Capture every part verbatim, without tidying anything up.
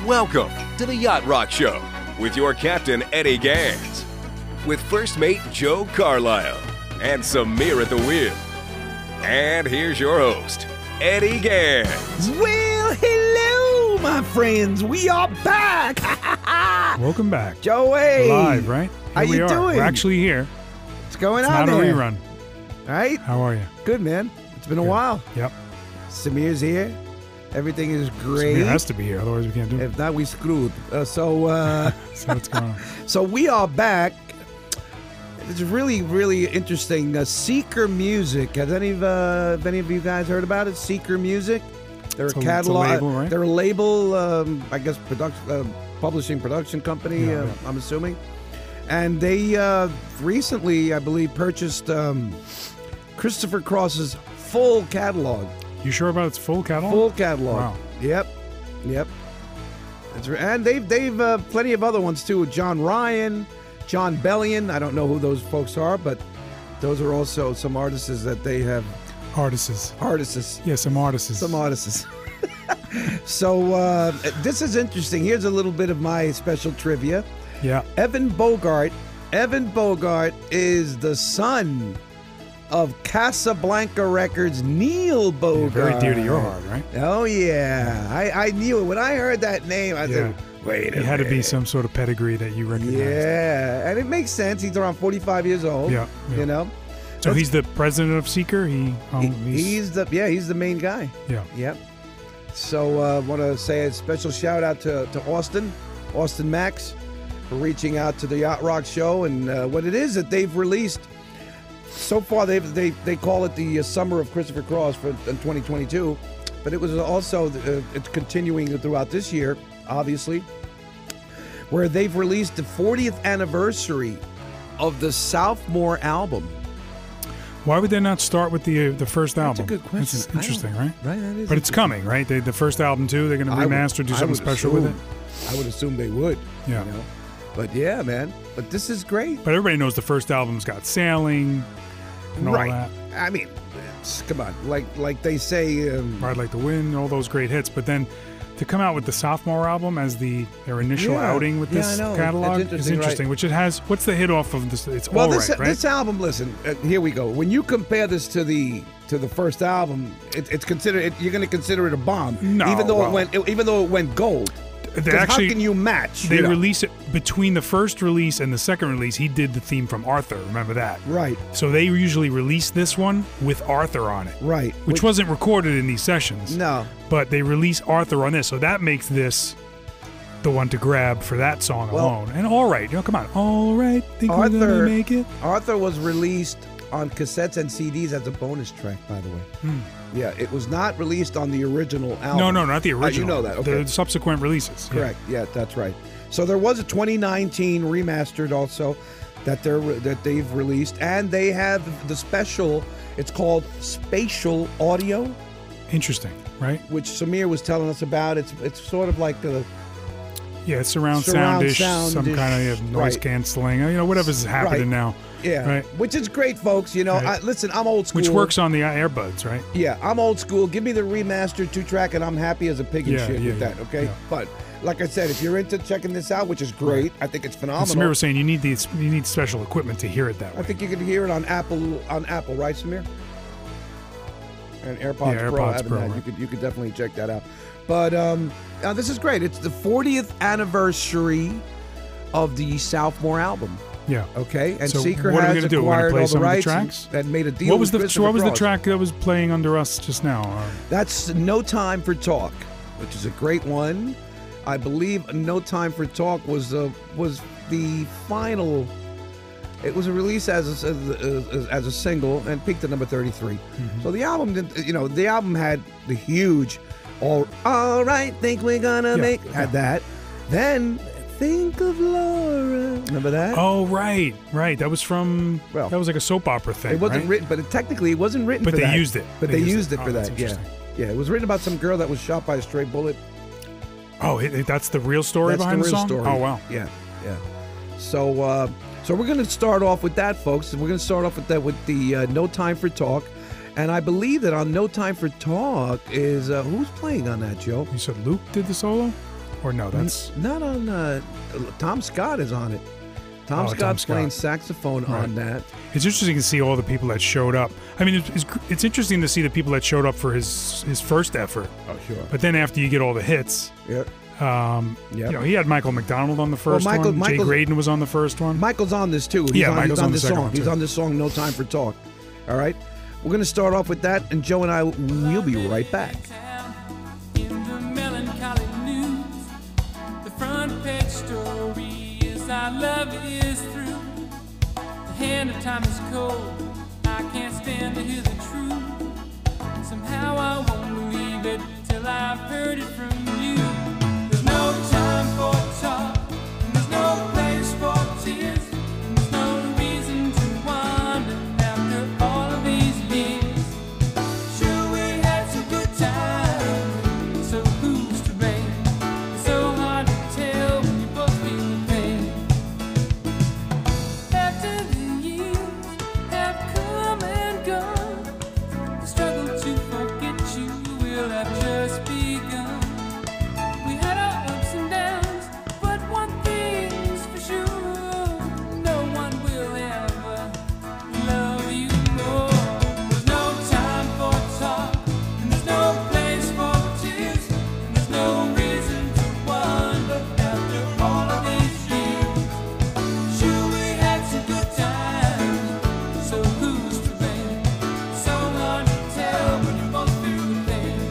Welcome to the Yacht Rock Show with your captain, Eddie Gans, with first mate Joe Carlisle and Samir at the wheel. And here's your host, Eddie Gans. Well, hello, my friends. We are back. Welcome back. Joey. Live, right? Here How we you are. doing? We're actually here. What's going It's on not there? a rerun. Right? How are you? Good, man. It's been a Good. while. Yep. Samir's here. Everything is great. Samir has to be here, otherwise we can't do it. If not, we screwed. Uh, so, uh, So what's going on? so we are back. It's really, really interesting. Uh, Seeker Music. Has any of uh, have any of you guys heard about it? Seeker Music. They're It's a a- it's a catalog. label, right? They're a label. Um, I guess production, uh, publishing production company. Yeah, uh, yeah. I'm assuming. And they uh, recently, I believe, purchased um, Christopher Cross's full catalog. You sure about its full catalog? Full catalog. Wow. Yep. Yep. That's right. And they've they've uh, plenty of other ones too. John Ryan, John Bellion. I don't know who those folks are, but those are also some artists that they have. Artists. Artists. Yeah, some artists. Some artists. So uh, this is interesting. Here's a little bit of my special trivia. Yeah. Evan Bogart. Evan Bogart is the son of Casablanca Records' Neil Yeah, Bogart. very dear to your heart, right? Oh yeah, I, I knew it when I heard that name. I Yeah. said, "Wait a It had to be minute." some sort of pedigree that you recognized. Yeah, and it makes sense. He's around forty-five years old. Yeah, yeah. You know, So he's the president of Seeker? He, oh, He- he's, he's the yeah he's the main guy. yeah. Yep. So I uh, want to say a special shout out to, to Austin, Austin Max, for reaching out to the Yacht Rock Show and uh, what it is that they've released. So far, they've, they they call it the uh, Summer of Christopher Cross for in twenty twenty-two, but it was also uh, it's continuing throughout this year, obviously, where they've released the fortieth anniversary of the Sophomore album. Why would they not start with the uh, the first That's album? a good question. It's interesting, right? Right, that is. But it's coming, right? They, the first album, too, they're going to I would- remaster, do I something would special with it? assume- I would assume they would. Yeah. You know? But yeah, man. But this is great. But everybody knows the first album's got Sailing and all Right. that. I mean, it's, come on. Like like they say. Um, Ride Like the Wind, all those great hits. But then to come out with the sophomore album as the their initial Yeah. outing with Yeah, this I know. catalog It's is interesting, interesting. right? Which it has. What's the hit off of this? It's well, All this Right, right? this album. Listen, uh, here we go. When you compare this to the to the first album, it, it's considered. It, you're going to consider it a bomb. No, even though well- it went. Even though it went gold. They 'Cause actually how can you match? they you know? release it between the first release and the second release. He did the theme from Arthur. Remember that? Right. So they usually release this one with Arthur on it, Right. which wasn't recorded in these sessions. No. But they release Arthur on this, so that makes this the one to grab for that song Well- alone. And All Right, you know, come on, All Right, think we're Arthur- gonna make it. Arthur was released on cassettes and C Ds as a bonus track, by the way. Hmm. Yeah, it was not released on the original album. No, no, not the Uh, original. you know that, okay. The subsequent releases. Yeah. Correct. Yeah, that's right. So there was a twenty nineteen remastered also that they're that they've released, and they have the special. It's called Spatial Audio, Interesting, right? which Samir was telling us about. It's it's sort of like a Yeah, it's surround, Surround soundish, some soundish, kind of noise right. canceling, you know, whatever's happening Right. now. yeah, Right. which is great, folks. You know, Right. I, listen, I'm old school. Which works on the earbuds, right? Yeah, I'm old school. Give me the remastered two track, and I'm happy as a pig and Yeah, shit yeah, with yeah, that. Okay, yeah. but like I said, if you're into checking this out, which is great, I think it's And phenomenal. Samir was saying you need these, you need special equipment to hear it that way. I think you can hear it on Apple, on Apple, right, Samir? And AirPods, Yeah, Pro, AirPods having Pro, that. You right. could you could definitely check that out. But um, now this is great. It's the fortieth anniversary of the Sophomore album. yeah. Okay, and So Seeker what are we has gonna do? We're gonna acquired play all some the of the rights tracks? and, and made a deal. What was with the so Christopher what was the Cross. track that was playing under us just now? Uh, That's No Time for Talk, which is a great one. I believe No Time for Talk was uh, was the final. It was a release as a, as, as a single and peaked at number thirty-three. Mm-hmm. So the album, didn't, you know, the album had the huge, all all right, think we're gonna Yeah, make yeah. had that. Then Think of Laura. Remember that? oh right, right. That was from Well, that was like a soap opera thing. it wasn't right? written, but it, technically it wasn't written But for they that. used it. But They they, used used it. it, for Oh, that's that. Yeah, interesting. yeah. It was written about some girl that was shot by a stray bullet. Oh, it, it- that's the real story That's behind the real song. story. Oh wow. Yeah, yeah. So, uh, so we're going to start off with that, folks. We're going to start off with that with the uh, No Time for Talk, and I believe that on No Time for Talk is uh, who's playing on that, Joe? You said Luke did the solo. Or no, that's Not on. Uh, Tom Scott is on it. Tom Oh, Tom Scott's Scott. playing saxophone Right. on that. It's interesting to see all the people that showed up. I mean, it's, it's, it's interesting to see the people that showed up for his his first effort. Oh, sure. But then after you get all the hits, Yep. um, Yep. you know, he had Michael McDonald on the first Michael- one. Jay Michael's- Graydon was on the first one. Michael's on this too. He's Yeah, on, Michael's he's on, on the this second song. one, He's too. on this song. No Time for Talk. All right. We're gonna start off with that, and Joe and I we'll be right back. In the melancholy news, the front page story is our love is through. The hand of time is cold. I can't stand to hear the truth. Somehow I won't believe it till I've heard it from you. There's no time for talk, and there's no place for tears, and there's no reason to wonder after all of these years. Sure, we had some good times, so who's to blame? It's so hard to tell when you both feel the pain. After the years have come and gone, the struggle to forget you will have just begun. We had our ups and downs, but one thing's for sure, no one will ever love you more. There's no time for talk, and there's no place for tears, and there's no reason to wonder after all of these years. Sure, we had some good times, so who's to blame? So hard to tell when you both feel the pain.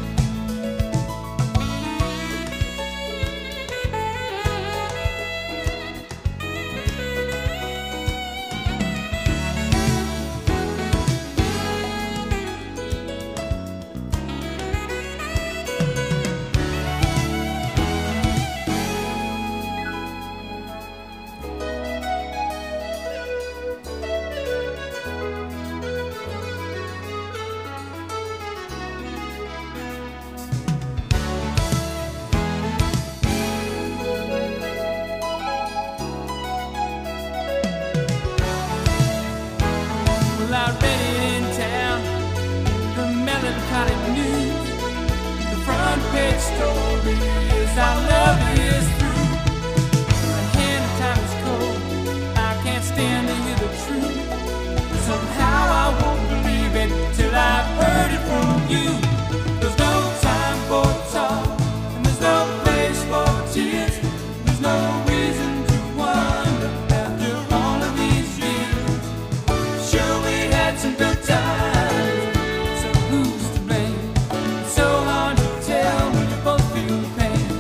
Well, I read it in town, the melancholy news. The front page story is our love is through. The hand of time is cold. I can't stand to hear the truth. Somehow I won't believe it till I've heard it from you. There's no time for talk, and there's no place for tears. There's no reason to wonder after all of these years. Sure, we had some good times, so who's to blame? It's so hard to tell when you both feel the pain.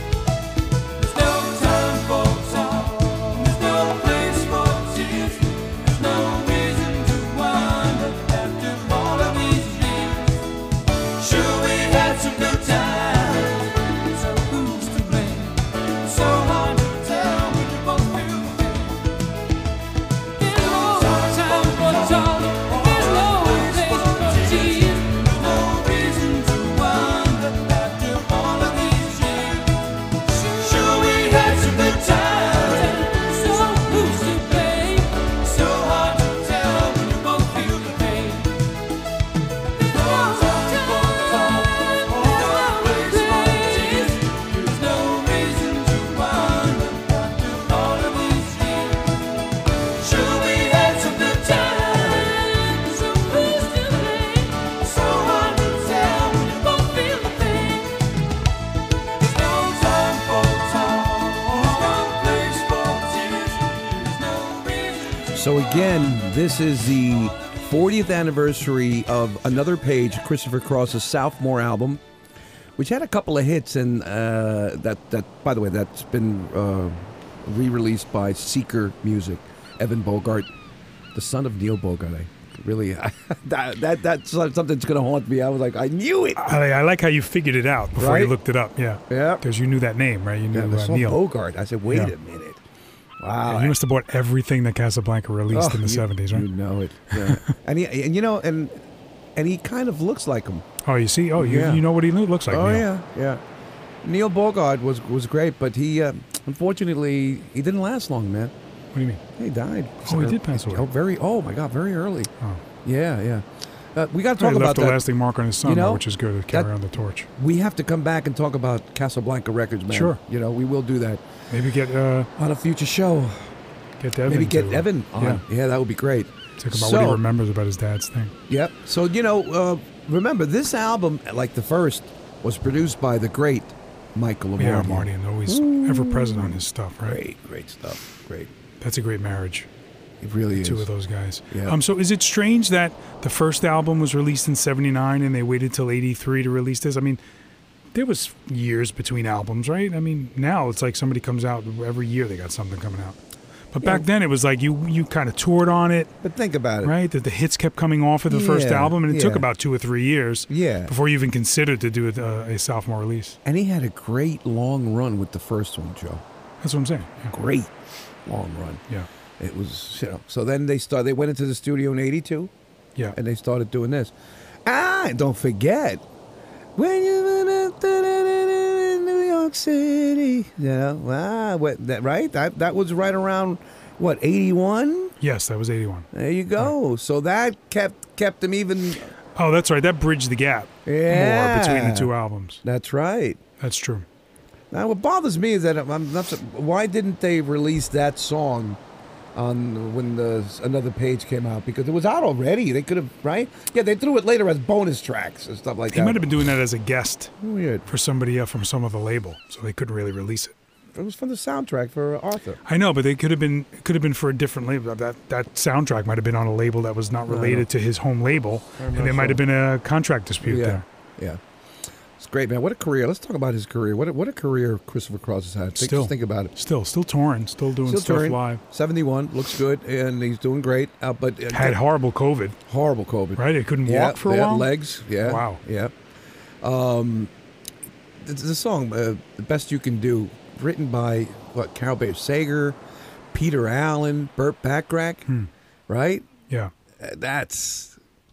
There's no time for talk, and there's no place for tears. There's no reason to wonder after all of these years. Sure, we had some good times, so who's to blame? It's so hard to tell when you both feel the pain. There's no time for talk, there's no place for tears. There's no reason to wonder after all of these years. Sure, we had some good times, so who's to blame? So hard to tell when you both feel the pain. There's no time for talk, there's no place for tears. There's no reason to wonder after all of these years. Sure, we had some good times, so who's to blame? So hard to tell when you both feel the pain. There's no time for talk, there's no place for tears. There's no reason. So again, this is the fortieth anniversary of Another Page, Christopher Cross's sophomore album, which had a couple of hits, and uh, that that by the way, that's been uh, re-released by Seeker Music. Evan Bogart, the son of Neil Bogart. I really that that that's something that's going to haunt me. I was like, I knew it. I, I like how you figured it out before you Right? looked it up. Yeah. Yeah. Because you knew that name, right? You knew Yeah, the uh, son Neil. Bogart. I said, wait Yeah. a minute. Wow. Yeah, you must have bought everything that Casablanca released Oh, in the you- seventies, right? You know it. Yeah. and he, and you know, and and he kind of looks like him. Oh, you see? Oh, you, Yeah. you know what he looks like. oh Neil. yeah, yeah. Neil Bogart was was great, but he uh, unfortunately he didn't last long, man. What do you mean? He died. Oh, he did pass away. Oh, very. Oh my God, very early. Oh. Yeah, yeah. Uh, we got to He talk about left a that. lasting mark on his son, You know, though, which is good to carry that- on the torch. We have to come back and talk about Casablanca Records, man. Sure. You know, we will do that Maybe get uh, on a future show. get Evan. Maybe get to, Evan on. Yeah. Yeah, that would be great. Talk about So- what he remembers about his dad's thing. Yep. So, you know, uh, remember, this album, like the first, was produced by the great Michael Lombardi. Yeah, Marty, and always ever present on his stuff, right? Great, great stuff. Great. That's a great marriage. It really Two is. of those guys. Yeah. Um. So is it strange that the first album was released in seventy-nine and they waited till eighty-three to release this? I mean, there was years between albums, right? I mean, now it's like somebody comes out every year. They got something coming out. But back Yeah. then it was like you you kind of toured on it, But think about it. right? That the hits kept coming off of the first Yeah, album, and it took yeah. about two or three years Yeah. before you even considered to do a, a sophomore release. And he had a great long run with the first one, Joe. That's what I'm saying. Yeah. Great long run. Yeah. It was, you know. So then they started. They went into the studio in eighty-two, Yeah. and they started doing this. Ah, and don't forget when you went in New York City. You know, ah, what, that right? That that was right around what eighty-one. Yes, that was eighty-one. There you go. So that kept kept them even. Oh, that's right. That bridged the gap Yeah. more between the two albums. That's right. That's true. Now, what bothers me is that I'm not. Why didn't they release that song on when the Another Page came out? Because it was out already. They could have, right? Yeah, they threw it later as bonus tracks and stuff like He that. might have been doing that as a guest Weird. for somebody else from some other label, so they couldn't really release it. It was from the soundtrack for Arthur. I know, but they could have been it could have been for a different label. That that soundtrack might have been on a label that was not know. related to his home label, I'm and not there might sure. have been a contract dispute Yeah, there. yeah. It's great, man. What a career. Let's talk about his career. What a, what a career Christopher Cross has had. Think, Still. just think about it. Still, still touring, still doing Still stuff touring. live. seventy-one, looks good, and he's doing great. Uh, but uh, Had horrible COVID, horrible COVID. right? He couldn't Yeah, walk for a yeah, while. legs. Yeah. Wow. Yeah. Um, the, the song uh, "The Best You Can Do," written by what Carol Bayer Sager, Peter Allen, Burt Bacharach, Hmm. right? Yeah, Uh, That's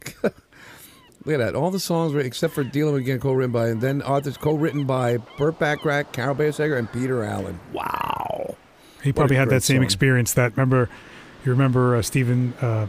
look at that. All the songs were except for "Dealing with Again," co-written by, and then Arthur's co-written by Burt Bacharach, Carol Bayer Sager, and Peter Allen. Wow. he probably a had great that same song. experience. That remember, you remember uh, Stephen uh,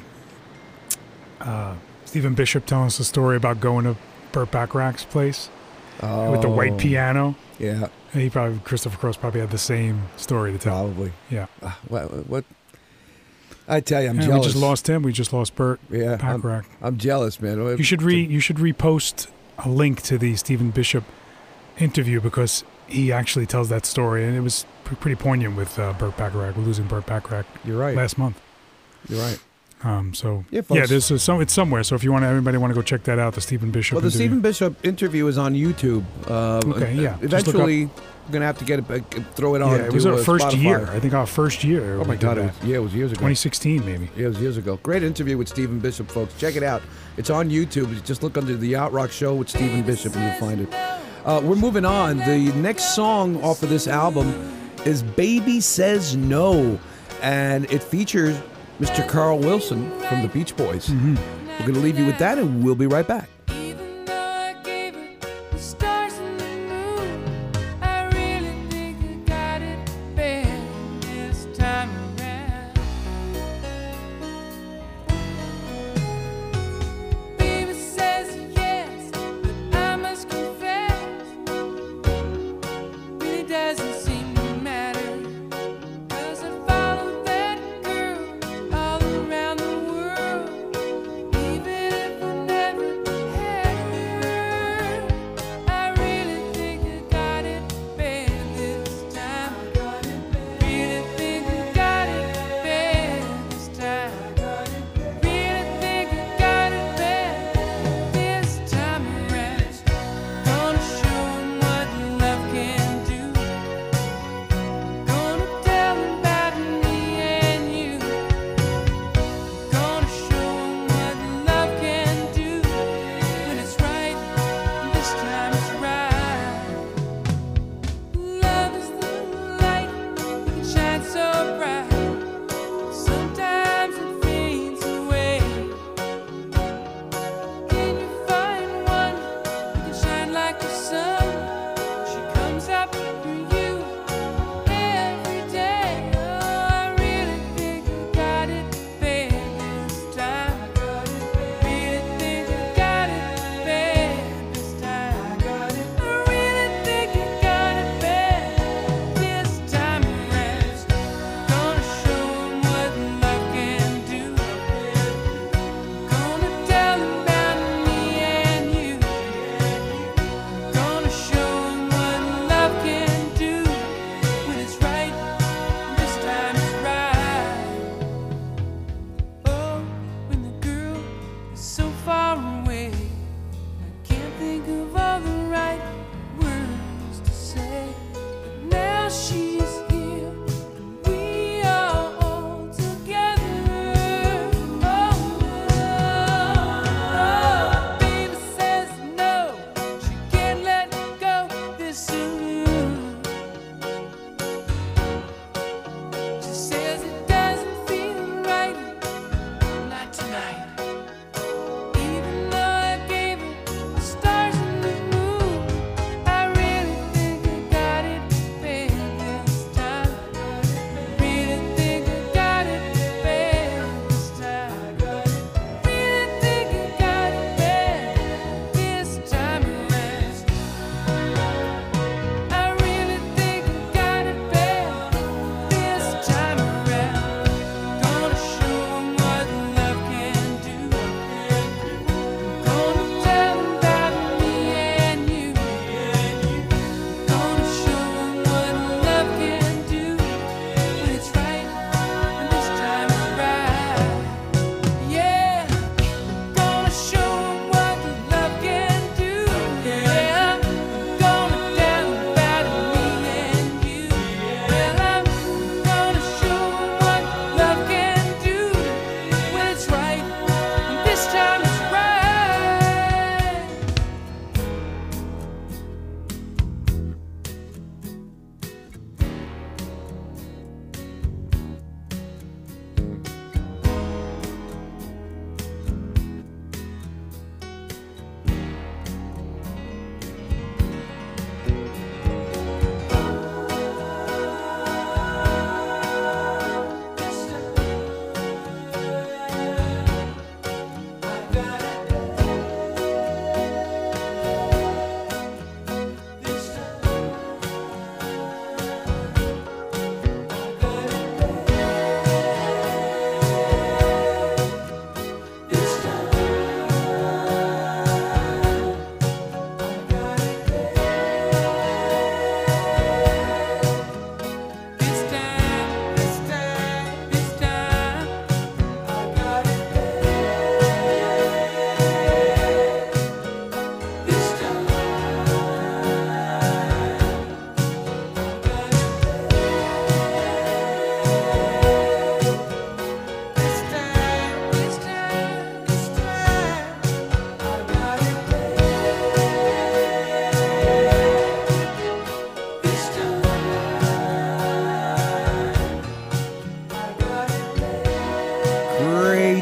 uh, Stephen Bishop telling us a story about going to Burt Bacharach's place Oh, with the white piano. Yeah, And he probably Christopher Cross probably had the same story to tell. probably. Yeah, Uh, what, what? I tell you, I'm yeah we jealous. just lost him. We just lost Burt Yeah, I'm, Bacharach. I'm jealous, man. You should re you should repost a link to the Stephen Bishop interview because he actually tells that story, and it was p- pretty poignant with uh, Burt Bacharach. We're losing Burt Bacharach You're right. last month. You're right. Um, so Yeah, yeah, folks. there's a, so it's somewhere. So if you want, everybody want to go check that out, the Stephen Bishop. Well, the interview. Stephen Bishop interview is on YouTube. Uh, Okay, yeah. Just look Eventually, we're gonna have to get it, uh, throw it on. Yeah, it was to, our uh, first Spotify. year. I think our first year. Oh we my did God! It that. was, yeah, it was years ago. twenty sixteen maybe. Yeah, it was years ago. Great interview with Stephen Bishop, folks. Check it out. It's on YouTube. Just look under the Yacht Rock Show with Stephen Bishop, and you'll find it. Uh, we're moving on. The next song off of this album is "Baby Says No," and it features Mister Carl Wilson from the Beach Boys. Mm-hmm. We're going to leave you with that, and we'll be right back. Even though I gave her the stars and the moon, I really think I got it bad this time around. Baby says yes, but I must confess, really doesn't seem to matter. 'Cause I follow that girl all around the world, even if I never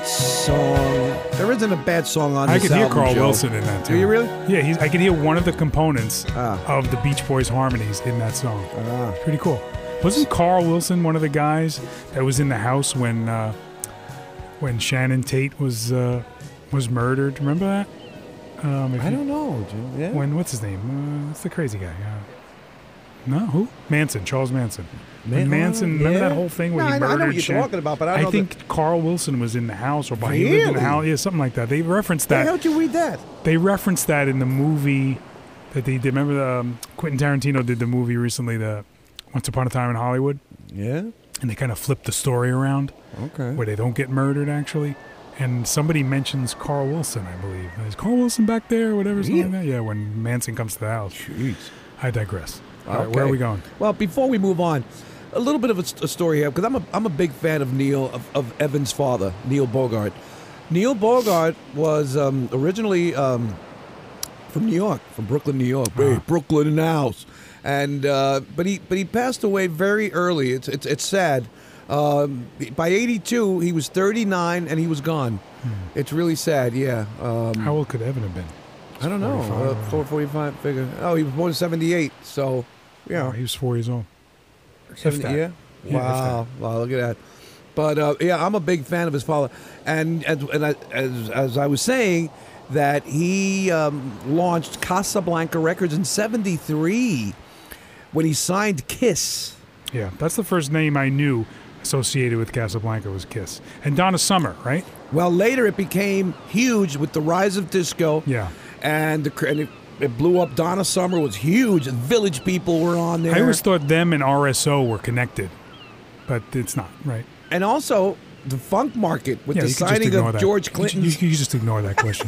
bad song. There isn't a bad song on I this could hear album, Carl Joe. Wilson in that too. Do you really? Yeah, he's, I could hear one of the components Ah. of the Beach Boys harmonies in that song. Ah. Pretty cool. Wasn't Carl Wilson one of the guys that was in the house when uh, when Shannon Tate was uh, was murdered? Remember that? Um, if I you- don't know, Joe. Yeah. When what's his name? Uh, what's the crazy guy? Uh, no, who? Manson, Charles Manson. When Man- Manson, remember yeah. that whole thing where No, he I know- I murdered know what you're Shan- talking about, but I don't know think Carl Wilson was in the house, or by he lived in the Really? house. Yeah, something like that. They referenced Hey, that. how'd you read that? They referenced that in the movie that they did. Remember, the, um, Quentin Tarantino did the movie recently, the Once Upon a Time in Hollywood, Yeah. and they kind of flipped the story around Okay. where they don't get murdered actually. And somebody mentions Carl Wilson, I believe. Is Carl Wilson back there, or whatever? Something like that. Yeah, when Manson comes to the house. Jeez. I digress. All right, Okay. where are we going? Well, before we move on, a little bit of a, a story here, because I'm a, I'm a big fan of Neil, of, of Evan's father, Neil Bogart. Neil Bogart was um, originally um, from New York, from Brooklyn, New York. Hey, Uh-huh. Brooklyn in the house. And uh, but he but he passed away very early. It's it's it's sad. Um, by eighty-two, he was thirty-nine and he was gone. It's really sad. Yeah. Um, How old could Evan have been? I don't know. forty-five, Uh, four forty-five figure. Oh, he was born in seventy-eight. So, yeah. Oh, he was four years old. seventy, that. yeah? Yeah, if Wow. Wow, look at that. But, uh, yeah, I'm a big fan of his father. And, and, and I, as, as I was saying, that he um, launched Casablanca Records in seventy-three when he signed Kiss. Yeah, that's the first name I knew associated with Casablanca was Kiss. And Donna Summer, right? Well, later it became huge with the rise of disco. Yeah. And, the, and it, it blew up. Donna Summer was huge. Village People were on there. I always thought them and R S O were connected, but it's not, right? And also the funk market with Yeah, the you could just signing ignore of that. George You- Clinton. You, you, just ignore that question.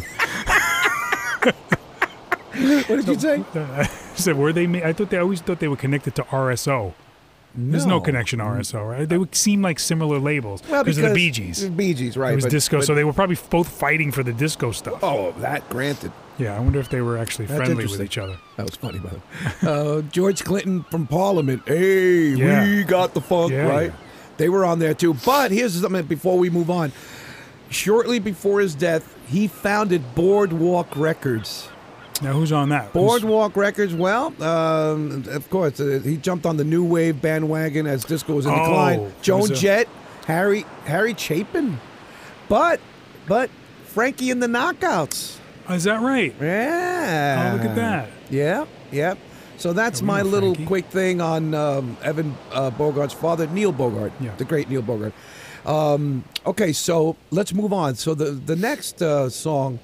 What did you say? I said, were they? ma- I thought they I always thought they were connected to R S O. There's no, connection to R S O, right? They would seem like similar labels Well, because of the Bee Gees. The Bee Gees, right? It was but- disco, but- so they were probably both fighting for the disco stuff. Oh, that granted. Yeah, I wonder if they were actually That's friendly with interesting. each other. That was funny, by the way. uh, George Clinton from Parliament. Hey, Yeah. we got the funk, Yeah, right? yeah. They were on there too. But here's something before we move on. Shortly before his death, he founded Boardwalk Records. Now, who's on that? Who's- Boardwalk Records, well, um, of course, uh, he jumped on the new wave bandwagon as disco was in Oh, decline. it Joan was a- Jett, Harry Harry Chapin, but but Frankie and the Knockouts. Oh, is that right? Yeah. Oh, look at that. Yeah, yeah. So that's Yeah, we my know little Frankie. quick thing on um, Evan uh, Bogart's father, Neil Bogart, Yeah. the great Neil Bogart. Um, okay, so let's move on. So the the next uh, song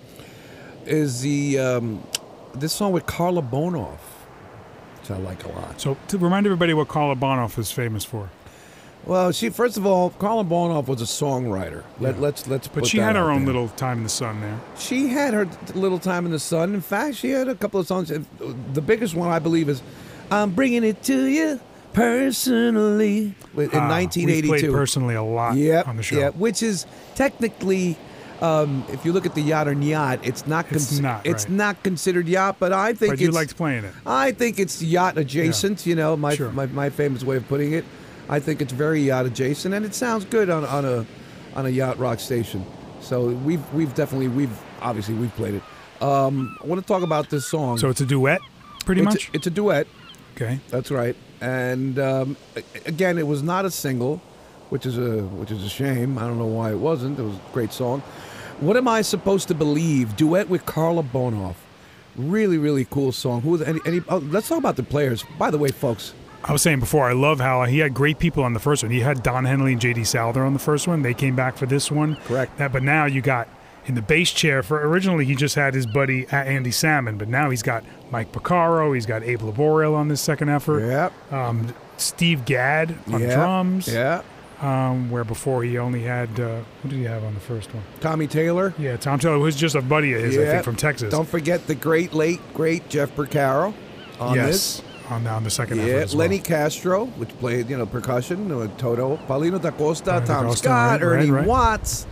is the um, this song with Carla Bonoff, which I like a lot. So, to remind everybody what Carla Bonoff is famous for. Well, she first of all, Carla Bonoff was a songwriter. Let, Yeah. let's let's. But put she that had her out own there. little time in the sun there. She had her little time in the sun. In fact, she had a couple of songs. The biggest one, I believe, is "I'm Bringing It to You Personally" in Ah, nineteen We've eighty-two. played personally a lot Yep, on the show. yeah, which is technically, um, if you look at the yacht and yacht, it's not. It's not, It's right. not considered yacht, but I think But you it's. liked playing it. I think it's yacht adjacent. You know, my, Sure. my my famous way of putting it. I think it's very yacht adjacent, and it sounds good on, on a on a yacht rock station. So we've we've definitely we've obviously we've played it. Um, I want to talk about this song. So it's a duet, pretty it's much? A, it's a duet. Okay. That's right. And um, a- again, it was not a single, which is a which is a shame. I don't know why it wasn't. It was a great song. What Am I Supposed to Believe? Duet with Carla Bonoff. Really, really cool song. Who? Any? any oh, let's talk about the players. By the way, folks. I was saying before, I love how he had great people on the first one. He had Don Henley and J D Souther on the first one. They came back for this one. Correct. That, but now you got in the bass chair. For originally he just had his buddy uh, Andy Salmon, but now he's got Mike Porcaro. He's got Abe Laboriel on this second effort. Yep. Um, Steve Gadd on Yeah. drums. Yeah. Um, where before he only had uh, what did he have on the first one? Tommy Taylor. Yeah, Tom Taylor was just a buddy of his, I Yeah. think, from Texas. Don't forget the great, late, great Jeff Porcaro on yes. this. On, on the second effort Yeah, as well. Lenny Castro, which played, you know, percussion, uh, Toto, Paulino da Costa, Paulino da Tom Costa, Scott, right, Ernie right, right. Watts,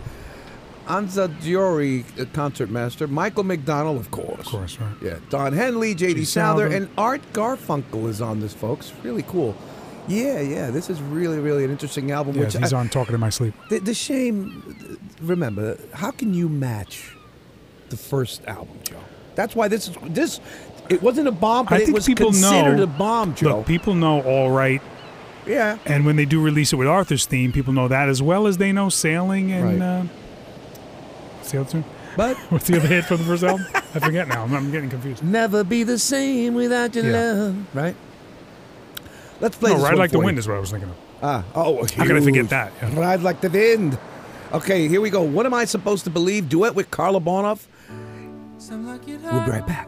Anza Diori, uh, concertmaster, Michael McDonald, of course. Of course, right. Yeah, Don Henley, J D J D Souther, Souther. and Art Garfunkel is on this, folks. Really cool. Yeah, yeah. This is really, really an interesting album. Yeah, which he's I, on Talking in My Sleep. the, the shame, remember, how can you match the first album, Joe? That's why this is this. It wasn't a bomb, but I it think was people considered know, a bomb, Joe. Look, people know All Right, yeah. and when they do release it with Arthur's theme, people know that as well as they know Sailing and Right. uh, what's the other tune? But What's the other hit from the first album? I forget now. I'm, I'm getting confused. never be the same without your Yeah. love, right? Let's play No, this Ride one Like the for you. Wind is what I was thinking of. Ah, oh, How could I forget huge. that? Yeah. Ride Like the Wind. Okay, here we go. What am I supposed to believe? Duet with Carla Bonoff. Some like it We'll be hot, right back.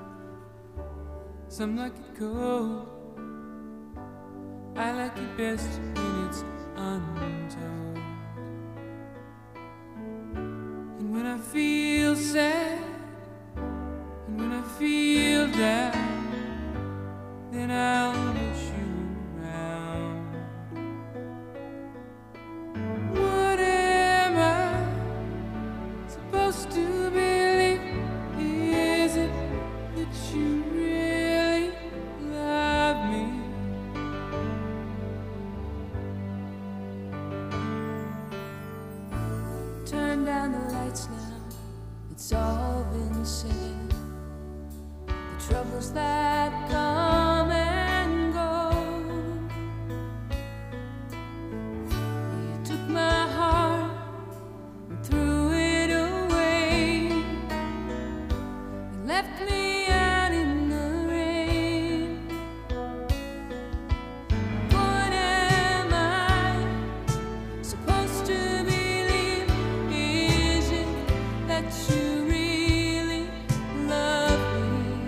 some like it cold. I like it best when it's untold. And when I feel sad, and when I feel down, then I'll wish you around. What am I supposed to believe? Is it that you really love me? Turn down the lights now, it's all been said. The troubles that come and go. You took my heart and threw it away. You left me out in the rain. What am I supposed to believe? Is it that you really love me?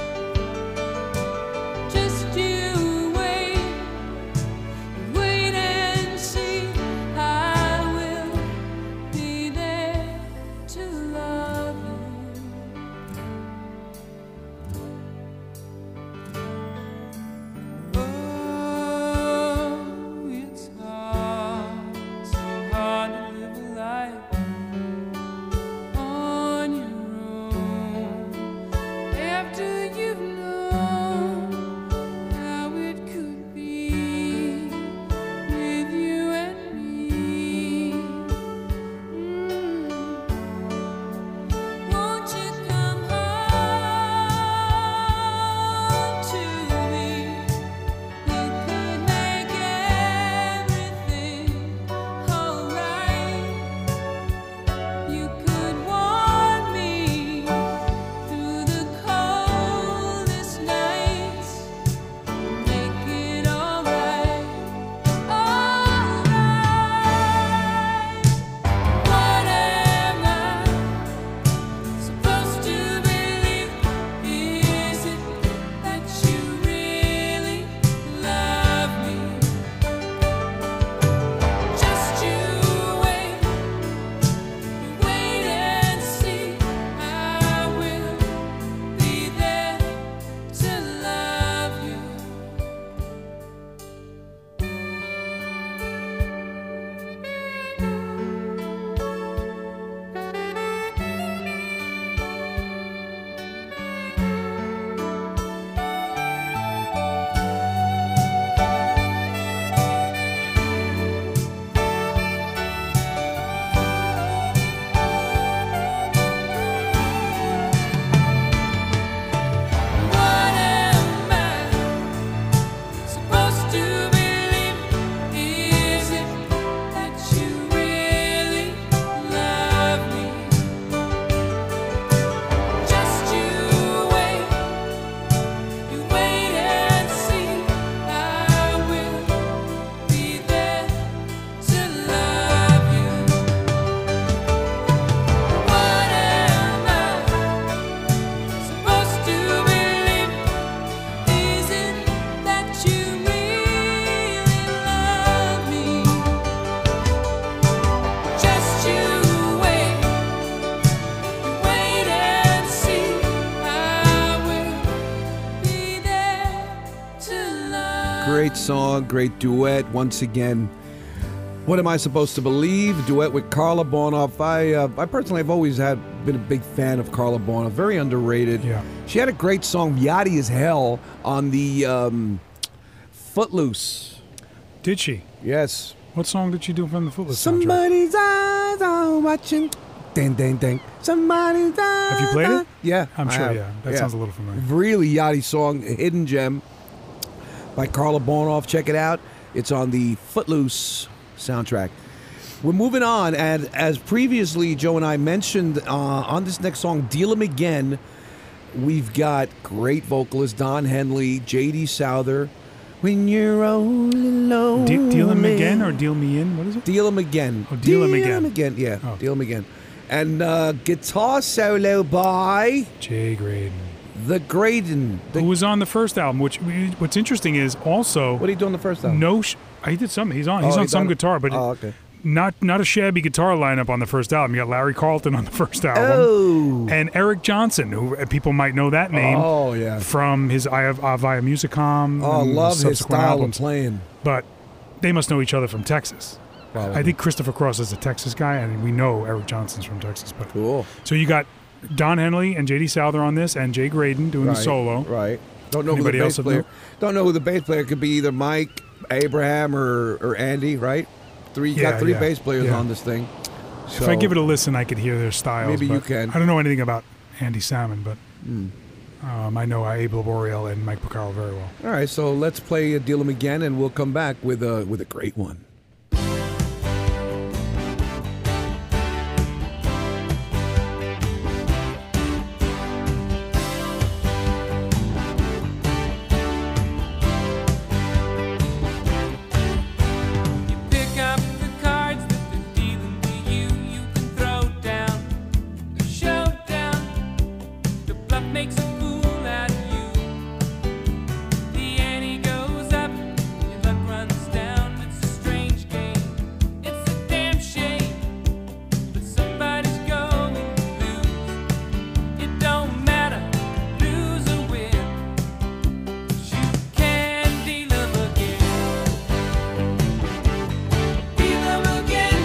Just you wait, wait and see. I will be there to love you. Oh, it's hard, so hard to live a life on your own. After you've known how it could be with you and me. Mm. Won't you come home to me? You could make everything alright. You could warm me through the coldest nights. Make it alright, alright. What am I supposed to believe? Is it that you really love me? Just you wait, wait and see. I will be there to love you. What am I supposed to believe? Is it that you really love me? Just you wait, you wait and see. I will be there to love you. What am I supposed to believe? Is it that you really love me? Just you wait, you wait and see. I will be there to love. Great song, great duet. Once again, what am I supposed to believe? Duet with Carla Bonoff. I, uh, I personally have always had been a big fan of Carla Bonoff. Very underrated. Yeah. She had a great song, "Yachty as Hell," on the um, Footloose. Did she? Yes. What song did she do from the Footloose soundtrack? Somebody's eyes are watching. Ding, ding, ding. Somebody's eyes. Have you played it? Yeah. I'm I sure, have. yeah. That sounds a little familiar. Really yachty song, a hidden gem by Carla Bonoff. Check it out. It's on the Footloose soundtrack. We're moving on, and as previously Joe and I mentioned uh, on this next song, Deal 'Em Again, we've got great vocalist Don Henley, J D Souther. When you're all alone. De- deal him again or deal me in? What is it? Deal 'Em Again. Oh, Deal 'Em Again. again. Yeah, Oh. Deal 'Em Again. And uh, guitar solo by Jay Graydon. The Graydon. The, Who was on the first album? Which what's interesting is also what are you doing the first time? no. Sh- he did something. He's on. He's Oh, on he some done- guitar, but Oh, okay. not not a shabby guitar lineup on the first album. You got Larry Carlton on the first album, Oh. and Eric Johnson, who uh, people might know that name Oh, yeah. from his I have Avaya Musicom. Oh, and love his subsequent style albums. of playing. But they must know each other from Texas. Probably. I think Christopher Cross is a Texas guy, and we know Eric Johnson's from Texas. But Cool. so you got Don Henley and J D Souther on this, and Jay Graydon doing Right, the solo. Right. Don't know Anybody who the else bass that player. know? Don't know who the bass player could be. Either Mike, Abraham, or or Andy. Right. Three. Yeah, got three yeah, bass players yeah. on this thing. If I give it a listen, I could hear their styles. Maybe you but can. I don't know anything about Andy Salmon, but um, I know Abe Laboriel and Mike Porcaro very well. All right, so let's play uh, Deal 'Em Again, and we'll come back with a with a great one. You pick up the cards that they're dealing to you. You can throw down a showdown. The bluff makes a fool out of you. The ante goes up, your luck runs down. It's a strange game. It's a damn shame, but somebody's going to lose. It don't matter, lose or win. 'Cause you can deal 'em again. Deal 'em again.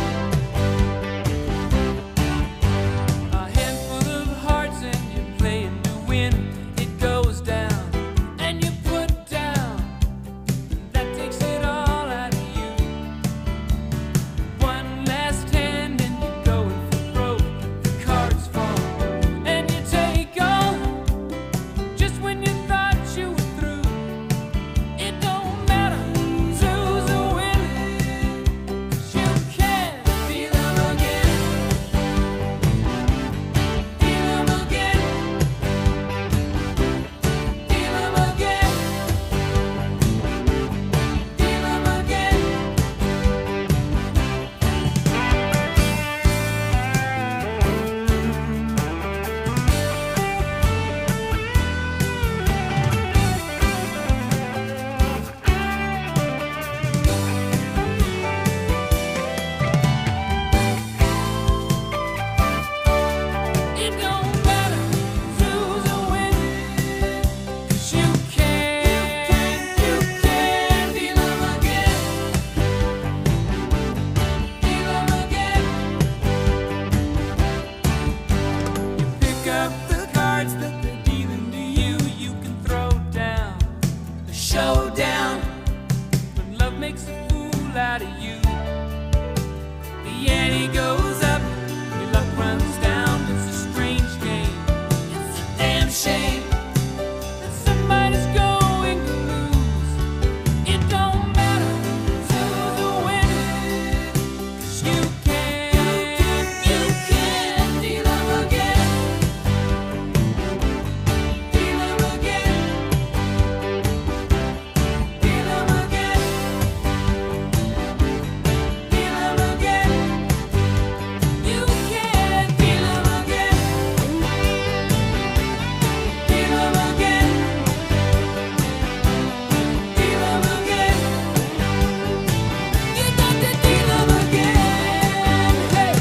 A handful of hearts and you're playing to win. It goes down and you put down. That takes it all out of you. One last hand and you're going for broke. The cards fall and you take all. Just when you thought you were through. It don't matter, lose or win. 'Cause you can deal 'em again. Deal 'em again. Deal 'em again. Deal 'em again. It don't matter, lose or win. 'Cause you can, you can deal 'em again. Deal 'em again. You pick up the cards that they're dealing to you. You can throw down the showdown. When love makes a fool out of you. The ante goes up, your luck runs down. It's a strange game. It's a damn shame that somebody's going to lose. It don't matter, lose or win. 'Cause you can, you can deal 'em again. Deal 'em again. Deal 'em again. Deal 'em again. You can deal 'em again. Deal 'em again. Deal 'em again. You got to deal 'em again. Hey.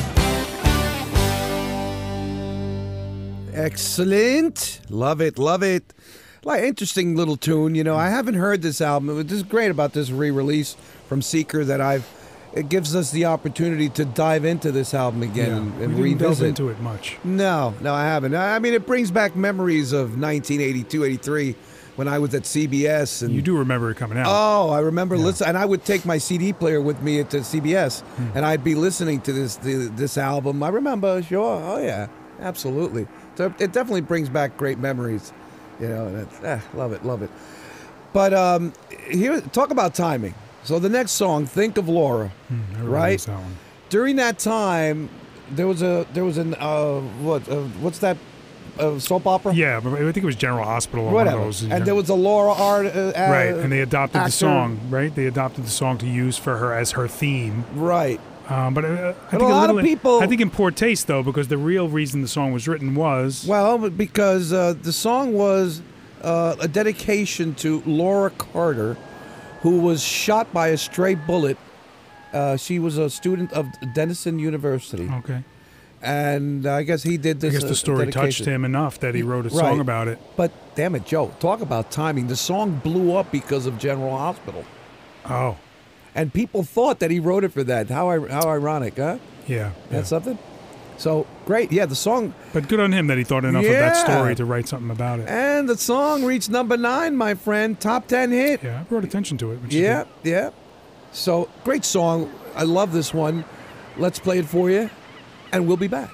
Excellent. Love it, love it. Like interesting little tune. You know, I haven't heard this album. This is great about this re-release from Seeker that I've. It gives us the opportunity to dive into this album again and, and we didn't delve revisit. into it much. No, no, I haven't. I mean, it brings back memories of nineteen eighty-two, eighty-three when I was at C B S. And You do remember it coming out. Oh, I remember Yeah. listening, and I would take my C D player with me to C B S, Hmm. and I'd be listening to this the, this album. I remember, sure, oh yeah, absolutely. So it definitely brings back great memories, you know. And it's, eh, love it, love it. But um, here, talk about timing. So the next song, "Think of Laura," Hmm, I remember right? that one. During that time, there was a there was an uh, what uh, what's that uh, soap opera? Yeah, but I think it was General Hospital or Whatever. one of those. And there was a Laura Art. Uh, right, and they adopted actor. the song. Right, they adopted the song to use for her as her theme. Right. Um, but uh, I But think a lot little of people- I think in poor taste though, because the real reason the song was written was Well, because uh, the song was uh, a dedication to Laura Carter, who was shot by a stray bullet. Uh, she was a student of Denison University, okay. and I guess he did I this. guess uh, the story dedication. touched him enough that he wrote a Right. song about it. But damn it, Joe, talk about timing. The song blew up because of General Hospital, Oh, and people thought that he wrote it for that. How ir- how ironic, huh? yeah. yeah. That's something. So great, yeah. The song But good on him that he thought enough of that Yeah. story to write something about it. and the song reached number nine, my friend. Top ten hit. Yeah, I brought attention to it. Which is Yeah, good. yeah. So great song. I love this one. Let's play it for you, and we'll be back.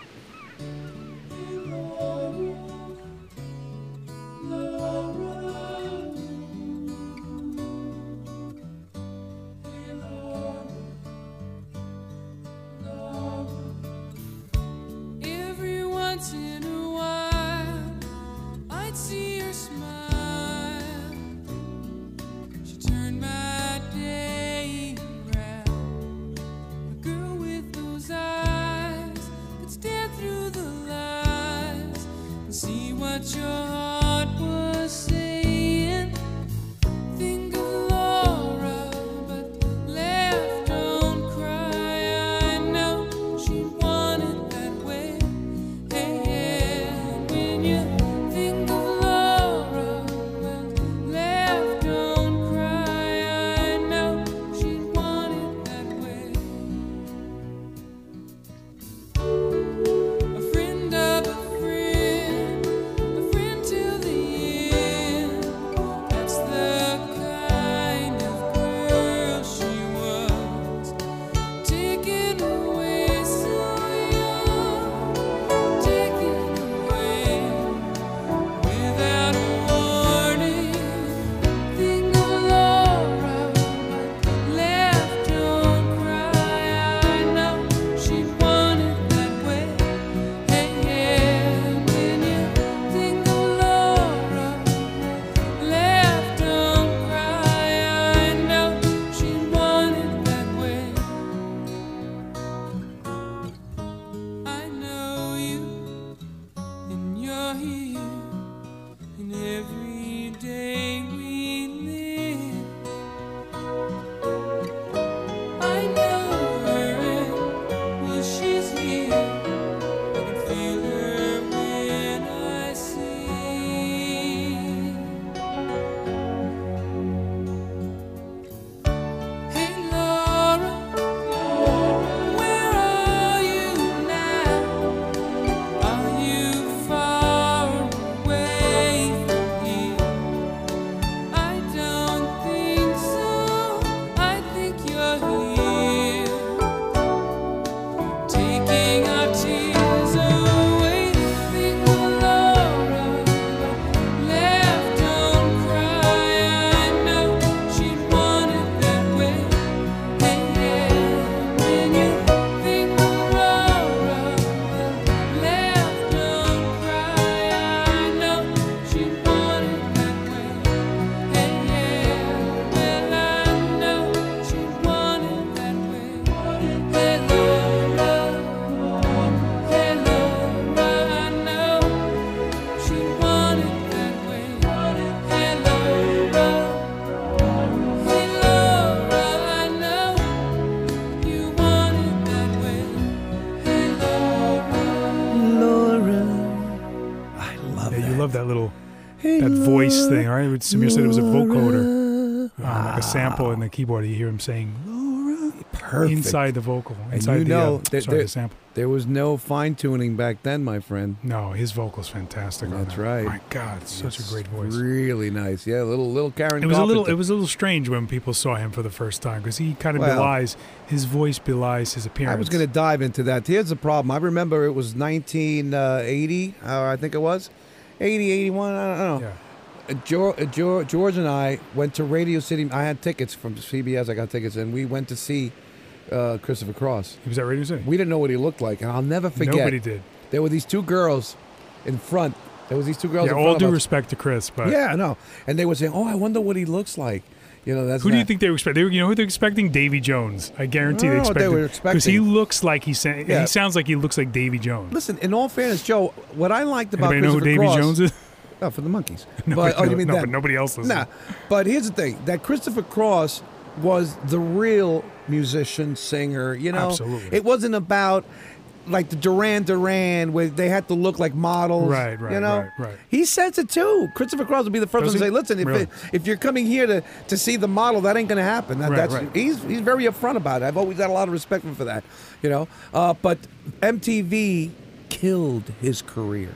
Every once in a while, I'd see her smile. She turned my day around. A girl with those eyes could stare through the lies and see what your heart was saying. Think of Laura, but laugh, don't cry. I know she wanted that way. Hey, and when you think of Laura, well, laugh, don't cry. I know she wanted that way. A friend of a friend, a friend till the end. That's the kind of girl she was. Taken away so young, taken away without a warning. Think of Laura, but laugh, don't cry. I know she wanted that way. Hey, yeah, when you think of Laura, laugh, don't cry. I know she wanted that way. I know you, and you're here, and every day we live. I know her, and well, she's here. I can feel her when I sing. Hey Laura, where are you now? Are you far away from here? I don't think so. I think you're here, taking our tears away. Think of Laura, laugh, don't cry. I know she wanted that way. Hey, yeah, when you think of Laura, laugh, don't cry. I know she wanted that way. Hey, yeah, well, I know she wanted that way. Hey, Laura, hey, Laura, I know she wanted that way. Hey, Laura, hey, Laura, I know you wanted that way. Hey, Laura. I love Yeah, that. you love that little that voice thing, right? Samir said it was a vocoder, um, like a sample in the keyboard. You hear him saying, "Laura." perfect. inside the vocal, And inside you the, know uh, that sorry, there- the sample. There was no fine tuning back then, my friend. No, his vocal's fantastic. on That's that. right. My God, it's such a great voice. Really nice. Yeah, little little Karen. It was a little. Carpenter. It was a little strange when people saw him for the first time because he kind of Well- belies his voice, belies his appearance. I was going to dive into that. Here's the problem. I remember it was nineteen eighty, uh, I think it was. eighty, eighty-one, I don't know. Yeah. Uh, George, uh, George, George and I went to Radio City. I had tickets from C B S. I got tickets, and we went to see uh, Christopher Cross. He was at Radio City. We didn't know what he looked like, and I'll never forget. Nobody did. There were these two girls in front. There was these two girls Yeah, in all front due of us. respect to Chris, but Yeah, I know. And they were saying, "Oh, I wonder what he looks like." You know, that's who do you not- think they were expecting? They were, you know who they're expecting? Davy Jones. I guarantee I they don't know what expected they were because he expecting. looks like he's saying. Yeah. He sounds like he looks like Davy Jones. Listen, in all fairness, Joe, what I liked about Anybody know who Christopher Davy Cross, Jones is? Oh, for the monkeys. Nobody- but, oh, you mean no, that? but nobody else is. Nah, but here's the thing: that Christopher Cross was the real musician, singer. You know, Absolutely. It wasn't about like the Duran Duran where they had to look like models. Right, right, You know, right, right. He says it too. Christopher Cross would be the first Does one to he? say, "Listen, if Really? it, if you're coming here to, to see the model, that ain't going to happen." That, Right, that's right. he's he's very upfront about it. I've always had a lot of respect for that. You know, uh, but M T V killed his career.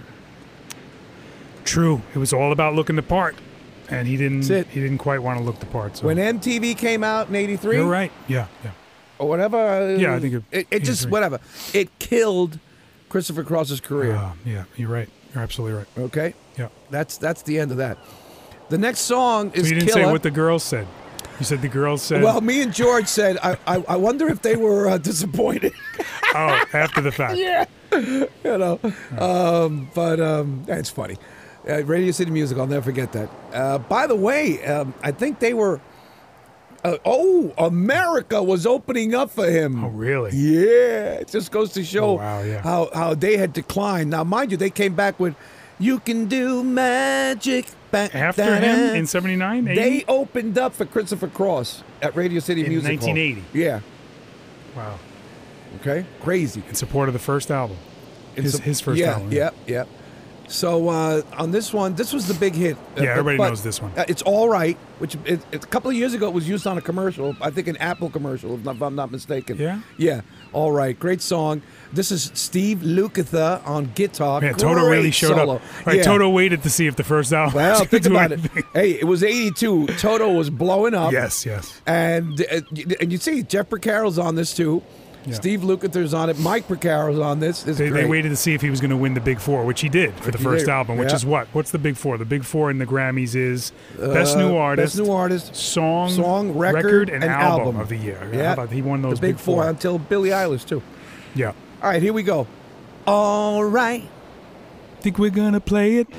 True. It was all about looking the part, and he didn't. That's it. He didn't quite want to look the part. So When M T V came out in eighty-three, you're right. Yeah, yeah. or whatever. uh, Yeah, I think it- it, it just eighty-three. whatever. It killed Christopher Cross's career. Uh, yeah, you're right. You're absolutely right. Okay, Yeah. that's that's the end of that. The next song So is you didn't Killer. say what the girls said. You said the girls said. well, me and George said, I I, I wonder if they were uh, disappointed. oh, after the fact. yeah, you know. Um, but um, it's funny. Uh, Radio City Music, I'll never forget that. Uh, by the way, um, I think they were. Uh, oh, America was opening up for him. Oh, really? Yeah, it just goes to show Oh, wow, yeah. how how they had declined. Now, mind you, they came back with "You Can Do Magic." Back After da-da. him in seventy-nine, They opened up for Christopher Cross at Radio City In Music Hall. nineteen eighty. Yeah. Wow. Okay. Crazy. In support of the first album. His, It's a- his first yeah, album. Yeah. Yeah. So uh, on this one, this was the big hit. Uh, Yeah, everybody but- knows this one. Uh, it's All Right, which it, it, a couple of years ago it was used on a commercial. I think an Apple commercial, if, not, if I'm not mistaken. Yeah? Yeah. All Right. Great song. This is Steve Lukather on guitar. Man, Toto really Great showed solo. up. Right, Yeah. Toto waited to see if the first album. Well, was think gonna do about it. anything. Hey, it was eighty-two. Toto was blowing up. Yes, yes. And uh, y- and you see, Jeff Porcaro's on this too. Yeah. Steve Lukather's on it. Mike Porcaro's on this. It's They, great. they waited to see if he was going to win the Big Four, which he did for the He first did, album, which yeah. is what? What's the Big Four? The Big Four in the Grammys is Best New Uh, Artist, Best New Artist, Song, Song, Record, and, and album, album. of the year. Yeah. How about he won those the Big, Four, Four. until Billie Eilish too. Yeah. All right, here we go. All right. Think we're going to play it?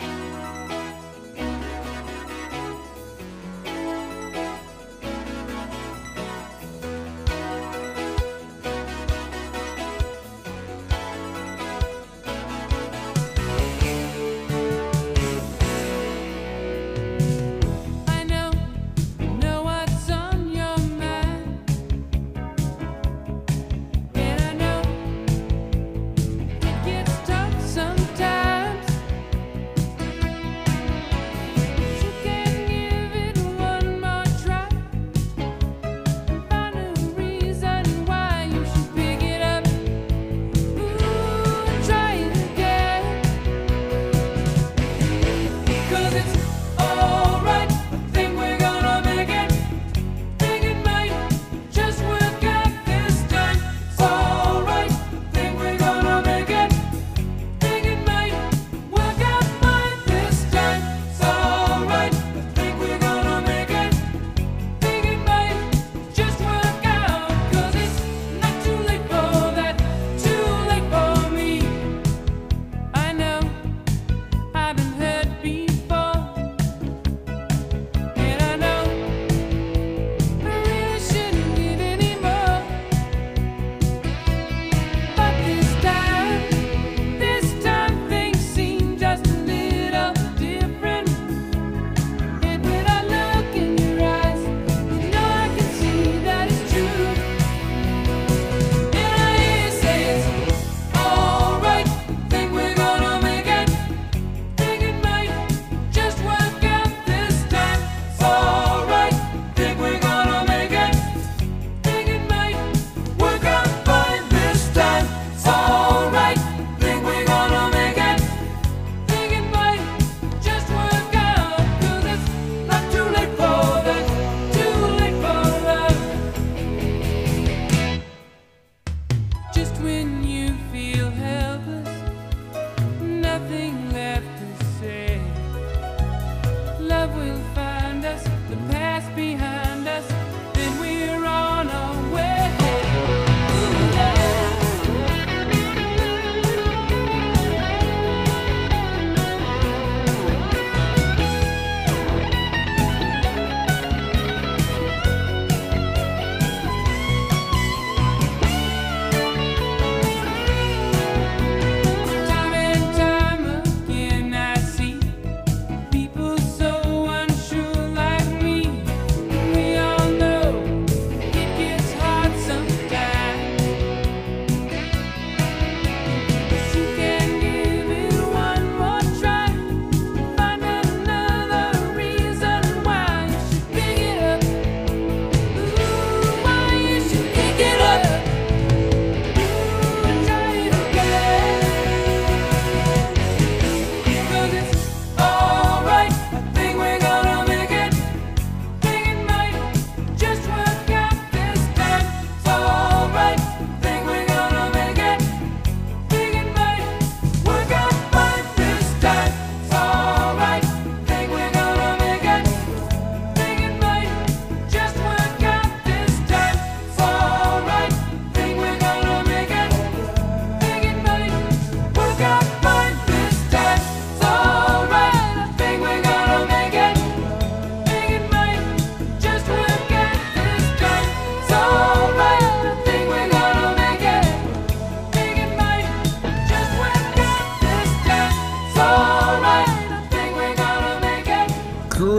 I know, know what's on your mind, and I know it gets tough sometimes.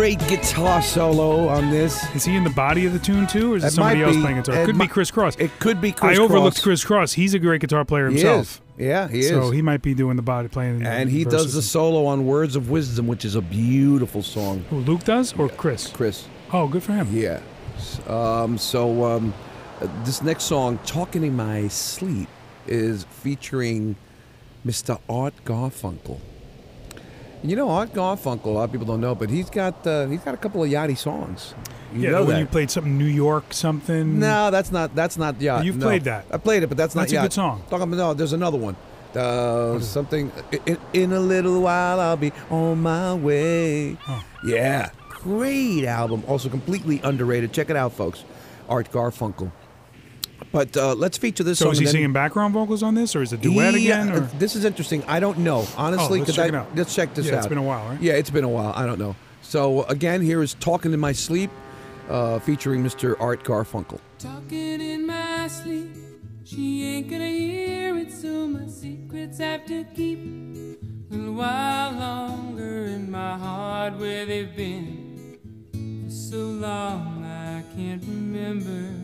great guitar solo on this. Is he in the body of the tune too, or is it It somebody might else be. playing guitar? It Could mi- be Chris Cross. It could be Chris I overlooked Cross. Chris Cross. He's a great guitar player He himself. is. Yeah, he is. So he might be doing the body playing. the and he does the verses. solo on Words of Wisdom, which is a beautiful song. Who, Luke does or Chris? Chris. Oh, good for him. Yeah. Um, so um, uh, this next song, Talking in My Sleep, is featuring Mister Art Garfunkel. You know, Art Garfunkel, a lot of people don't know, but he's got uh, he's got a couple of Yachty songs. You yeah, know when that. you played something New York something. No, that's not that's not Yacht. You've no. played that. I played it, but that's not That's a Yacht. good song. Talking about, no, there's another one. Uh, something in, in a little while I'll be on my way. Oh. Yeah, great album. Also completely underrated. Check it out, folks. Art Garfunkel. But uh, let's feature this So song. is he and then- singing background vocals on this, or is it duet He, again? uh, Or? This is interesting. I don't know, honestly. Oh, let's 'cause check I, it out. Let's check this Yeah, out. it's been a while, right? Yeah, it's been a while. I don't know. So again, here is Talking in My Sleep, uh, featuring Mister Art Garfunkel. Talking in my sleep, she ain't gonna hear it, so my secrets have to keep a little while longer in my heart, where they've been for so long I can't remember.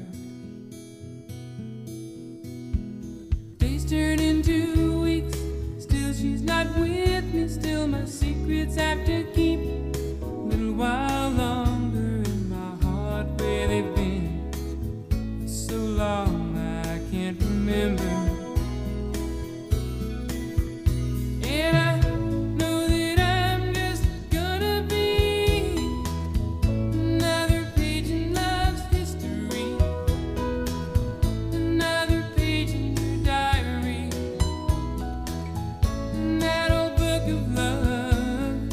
Days turn into weeks, still she's not with me, still my secrets have to keep a little while longer in my heart, where they've been for so long I can't remember. And I know that I'm just gonna be another page in love's history, another page in your diary, that old book of love,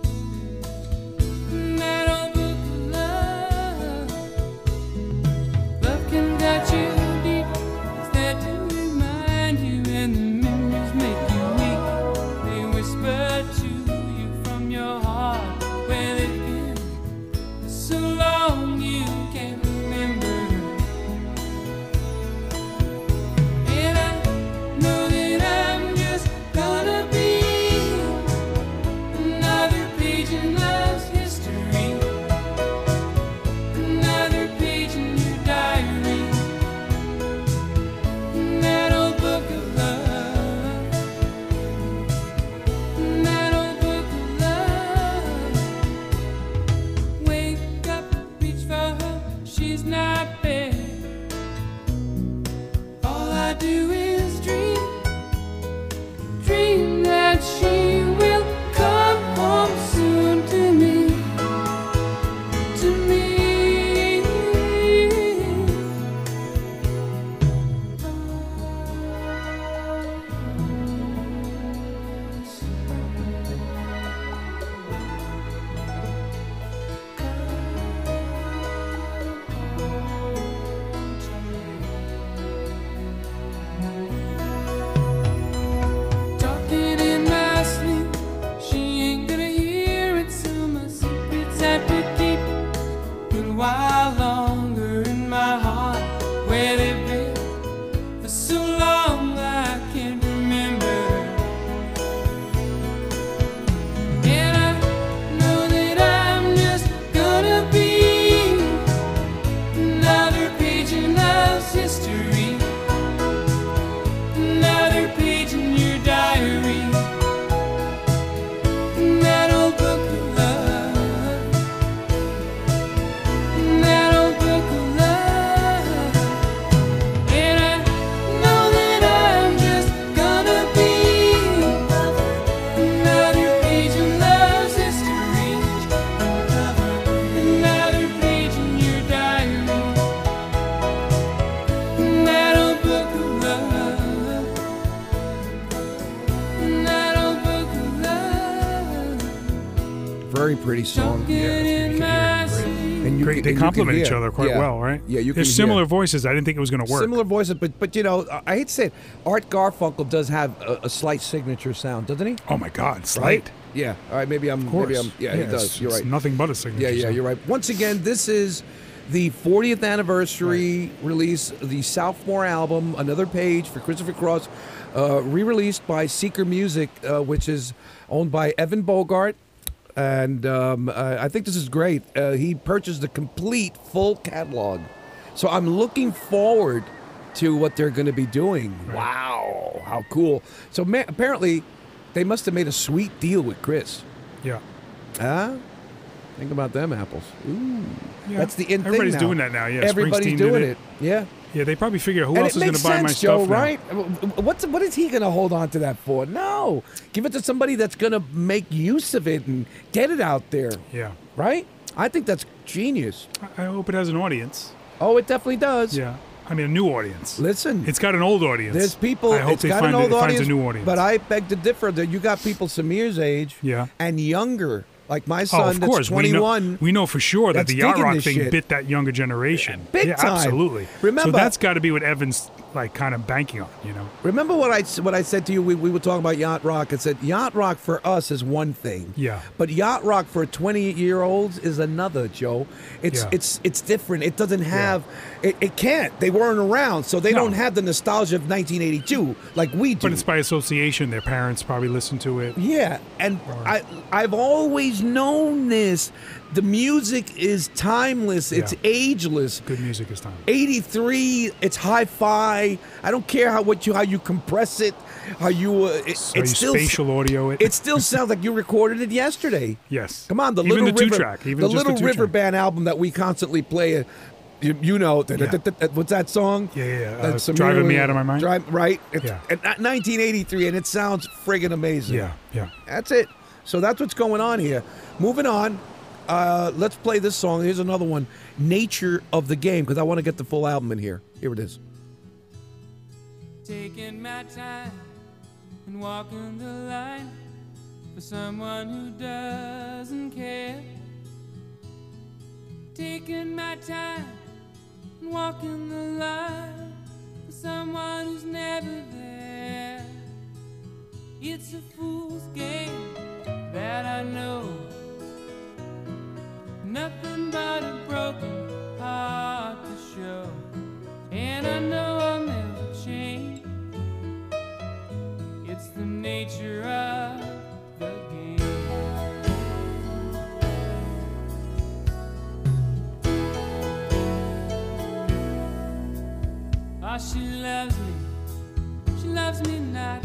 that old book of love. Love can touch you deep, it's there to remind you, and the memories make you weak. They whisper to you from your heart, where they've been for so long you can't remember. And I know that I'm just gonna be another page in love's history, another page in your diary, that old book of love, that old book of love. Wake up, reach for her, she's not there. All I do is dream, dream that she will come home soon to me, to me. Talking in my sleep, she ain't gonna hear it, so my secrets have to keep a little while longer in my heart, where they've been for so long I can't remember. And I know that I'm just gonna be another page in love's history, another page in your diary, that old book of love, that old book of love. And I know that I'm just gonna be another page in love's history, another page in your diary, that old book of love, that old book of love. Very pretty song. Talking in my sleep. And you Great. can- They and you can complement each hear- other quite yeah. well, right? Yeah, you can There's hear. similar voices. I didn't think it was going to work. Similar voices, but but you know, I hate to say it, Art Garfunkel does have a, a slight signature sound, doesn't he? Oh my God, slight. Yeah. All right. Maybe I'm. Of course. Maybe I'm. Yeah, he it's- does. You're it's right. Nothing but a signature. Yeah, yeah, song. you're right. Once again, this is the fortieth anniversary release of the sophomore album, Another Page for Christopher Cross, uh, re-released by Seeker Music, uh, which is owned by Evan Bogart. and um, I I think this is great. Uh, he purchased the complete full catalog, so I'm looking forward to what they're going to be doing. Wow, how cool! So ma- apparently, they must have made a sweet deal with Chris. Yeah. Huh? Think about them apples. Ooh, Yeah. that's the in thing Everybody's now. doing that now. Yeah. Everybody's Springsteen did doing it. it. Yeah. Yeah, they probably figure who And else it is going makes to buy my sense, stuff Joe, now. right? What's what is he going to hold on to that for? No, give it to somebody that's going to make use of it and get it out there, Yeah. right? I think that's genius. I I hope it has an audience. Oh, it definitely does. Yeah. I mean, a new audience. Listen, It's got an old audience. there's people. I hope it's they got find an it, old it audience, finds a new audience. but I beg to differ. That you got people Samir's age, Yeah. and younger, like my Oh, son of that's course. We know, twenty-one. we know for sure that that's the yacht digging rock this thing shit. bit that younger generation. Big yeah, time. absolutely. Remember- so that's got to be what Evan's like kind of banking on, you know? Remember what I what I said to you? We, we were talking about yacht rock. I said yacht rock for us is one thing. Yeah. But yacht rock for twenty-year-olds is another, Joe. It's Yeah. it's it's different. It doesn't have. It, it can't. They weren't around, so they No. don't have the nostalgia of nineteen eighty-two like we do. But it's by association. Their parents probably listen to it. Yeah, and I I've always known this. The music is timeless. It's Yeah. ageless. Good music is time. eighty-three, it's hi-fi. I don't care how what you how you compress it, how you uh, it, So it you still spatial audio it. it still sounds like you recorded it yesterday. yes. Come on, the even Little the two River, track, even the just Little the two River track. Band album that we constantly play. Uh, you, you know, that Yeah. that- that- that- what's that song? Yeah, yeah, yeah. That Uh, Samir Driving Me Lee- Out of My Mind? Drive, right? It's, Yeah. and, uh, nineteen eighty-three, and it sounds friggin' amazing. Yeah, yeah. That's it. So that's what's going on here. Moving on. Uh, let's play this song. Here's another one. Nature of the Game, because I want to get the full album in here. Here it is. Taking my time and walking the line for someone who doesn't care. Taking my time and walking the line for someone who's never there. It's a fool's game that I know. Nothing but a broken heart to show. And I know I'll never change. It's the nature of the game. Oh, she loves me, she loves me not.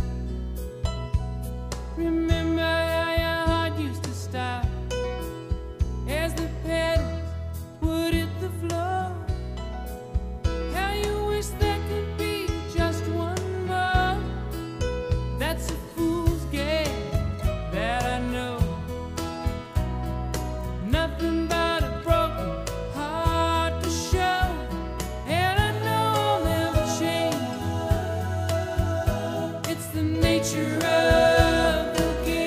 Remember how your heart used to stop as the petals would hit the floor. How you wish there could be just one more. That's a fool's game that I know. Nothing but a broken heart to show. And I know I'll never change. It's the nature of the game.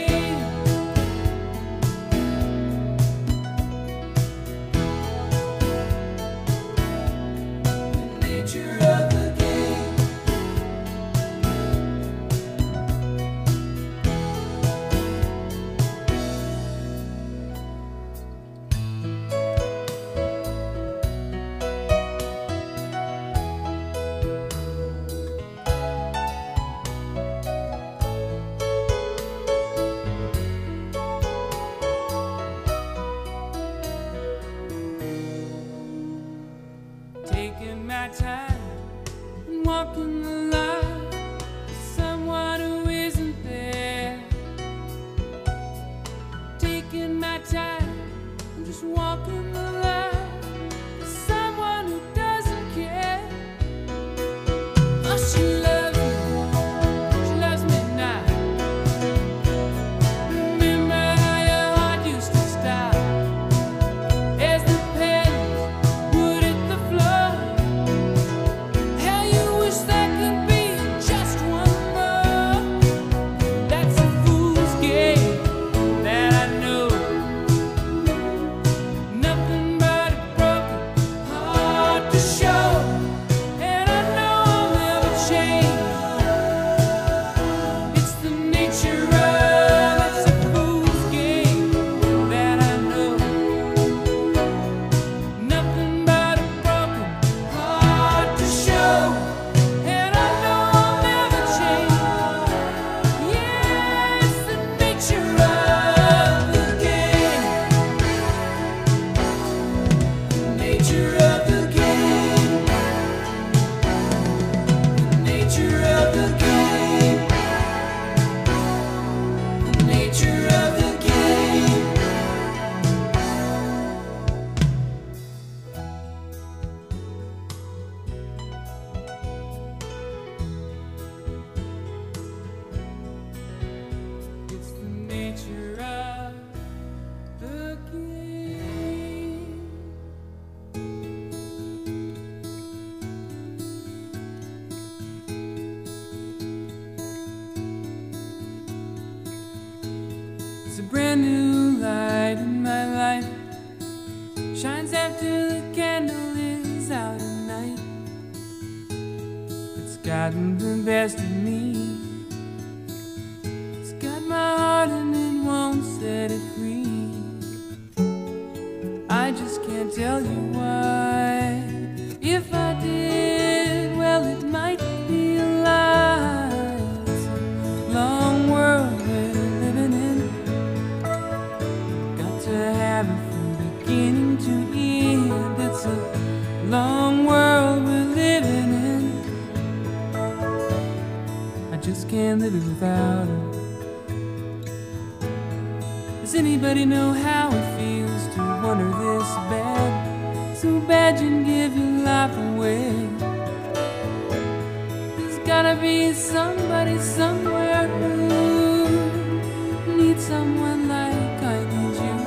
It's a brand new light in my life. Shines after the candle is out at night. It's gotten the best of me. It's got my heart and it won't set it free. I just can't tell you why. If I did, well, it might be a lie. It's a long world we're living in. Got to have it from beginning to end. It's a long world we're living in. I just can't live it without her. Does anybody know how it feels to want her this bad? So bad you'd give your life away. There's gotta be somebody somewhere who needs someone like I need you.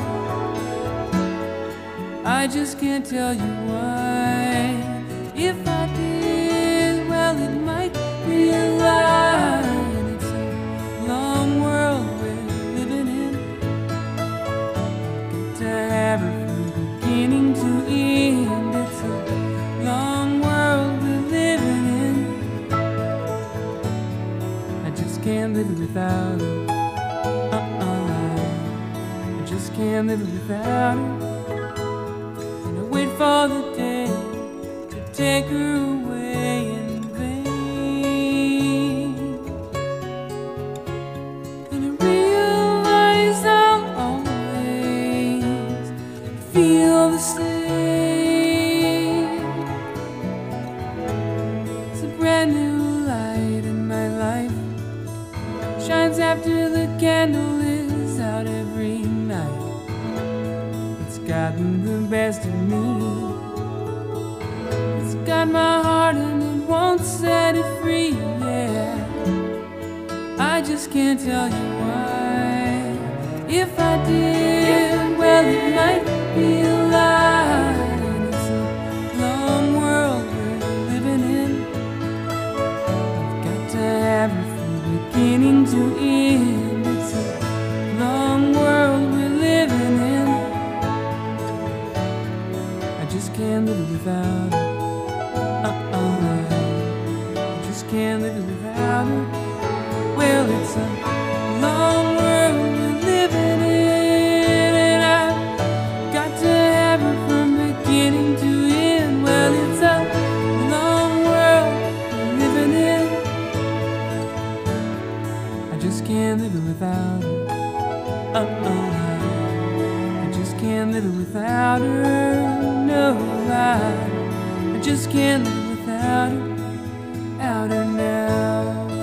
I just can't tell you why. If I did, well, it might be a lie. And it's a long world we're living in. Got to have her from beginning to end. It's a long world we're living in. I just can't live it without her. Uh-uh. I just can't live it without her. And I wait for the day to take her away in vain. And I realize I'll always feel the same. It's a brand new light in my life. Shines after the candle is out every night. It's gotten the best of me. It's got my heart and it won't set it free, yeah. I just can't tell you why. If I did, well, it might be a lie. And it's a long world we're living in. I've got to have it from beginning to end. It's a long world we're living in. I just can't live it without her. Uh-uh. I just can't live it without her. Well, it's a long world we're living in, and I've got to have her from beginning to end. Well, it's a long world we're living in. I just can't live it without her. Uh-uh. I just can't live it without her. No, I, I just can't live it without her. Out her now.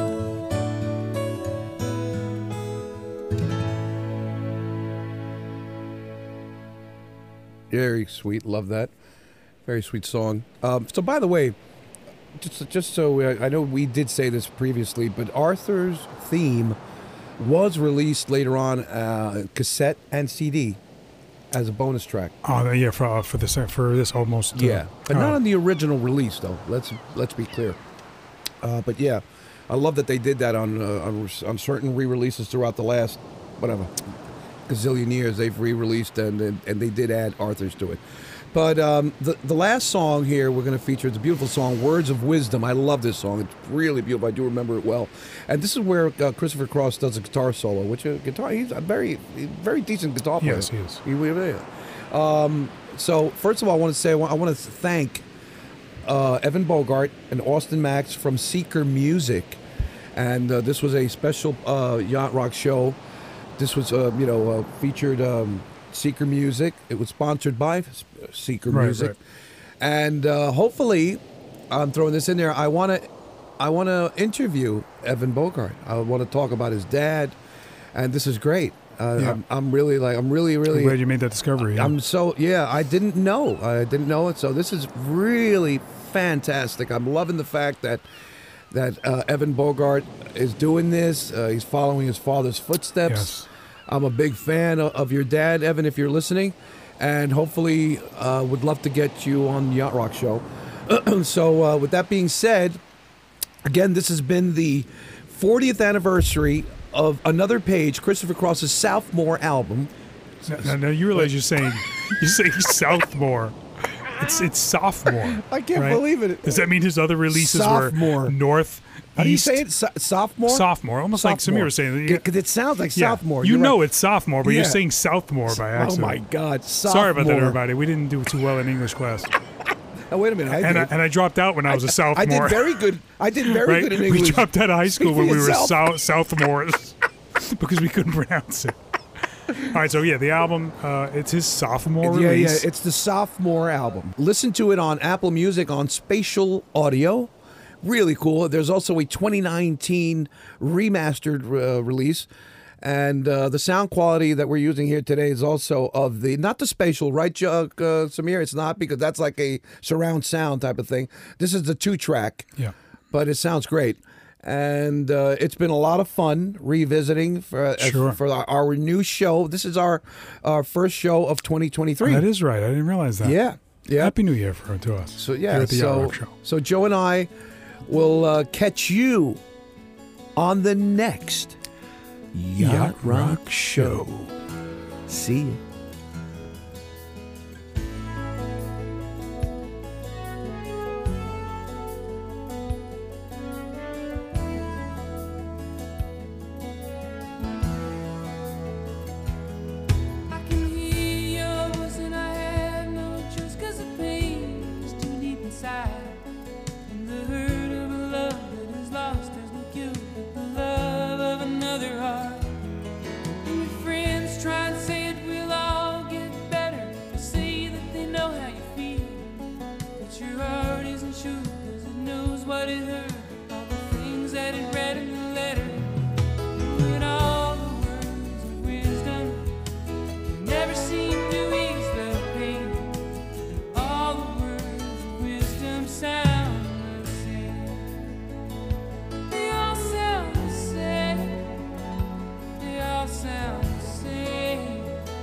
Very sweet. Love that. Very sweet song. Um, so, by the way, just just so uh, I know we did say this previously, but Arthur's theme was released later on uh, cassette and C D as a bonus track. Oh, yeah, for uh, for this for this almost. Uh, Yeah, but uh, not on the original release, though. Let's let's be clear. Uh, but yeah, I love that they did that on uh, on, on certain re-releases throughout the last whatever gazillion years. They've re-released and and, and they did add Arthur's to it. But um, the the last song here we're going to feature is a beautiful song, "Words of Wisdom." I love this song; it's really beautiful. I do remember it well. And this is where uh, Christopher Cross does a guitar solo, which a guitar he's a very very decent guitar player. Yes, he is. He really is. Um, so first of all, I want to say I want, I want to thank uh, Evan Bogart and Austin Max from Seeker Music, and uh, this was a special uh, Yacht Rock show. This was uh, you know uh, featured. Um, Seeker Music. It was sponsored by Seeker Right, Music, right. and uh, hopefully, I'm throwing this in there. I want to, I want to interview Evan Bogart. I want to talk about his dad, and this is great. Uh, Yeah. I'm, I'm really like, I'm really, I'm really. glad you made that discovery. Yeah. I'm so yeah. I didn't know. I didn't know it. So this is really fantastic. I'm loving the fact that that uh, Evan Bogart is doing this. Uh, he's following his father's footsteps. Yes. I'm a big fan of, of your dad, Evan, if you're listening, and hopefully uh, would love to get you on the Yacht Rock show. So uh, with that being said, again, this has been the fortieth anniversary of another page, Christopher Cross's sophomore album. Now, now you realize you're saying you're saying Southmore. It's it's sophomore. I can't right? believe it. Does that mean his other releases Sophomore. were North? How do you East, say it? So- sophomore? Sophomore, almost like Sophomore. Samir was saying. Because it sounds like Yeah. sophomore. You You're know right. it's sophomore, but Yeah. you're saying Southmore by Oh accident. my God! Sophomore. Sorry about that, everybody. We didn't do too well in English class, Oh, wait a minute. I and I, did. and I dropped out when I was a I sophomore. did very good. I did very right? good in We English. dropped out of high school Speak when for we were yourself. South Southmores because we couldn't pronounce it. All right, so yeah, the album, uh, it's his sophomore Yeah, release. yeah. It's the sophomore album. Listen to it on Apple Music on Spatial Audio. Really cool. There's also a twenty nineteen remastered uh, release. And uh, the sound quality that we're using here today is also of the, not the spatial, right, Chuck, uh, Samir? It's not, because that's like a surround sound type of thing. This is the two track. Yeah. But it sounds great. And uh, it's been a lot of fun revisiting for uh, Sure. for our, our new show. This is our, our first show of twenty twenty-three. That is right. I didn't realize that. Yeah. Yeah. Happy New Year for to us. So yeah, here at the Yacht so Rock Show. so Joe and I will uh, catch you on the next Yacht, Yacht Rock, Rock Show. See you. I can hear your voice and I have no choice 'cause the pain is too deep inside. And the hurt of a love that is lost has no cure but the love of another heart. And your friends try and say it will all get better. They say that they know how you feel, but your heart isn't sure 'cause it knows what it hurt. All the things that it read in the letter, and all the words of wisdom never seem to ease the pain. All the words of wisdom sound the same. They all sound the same. They all sound the same.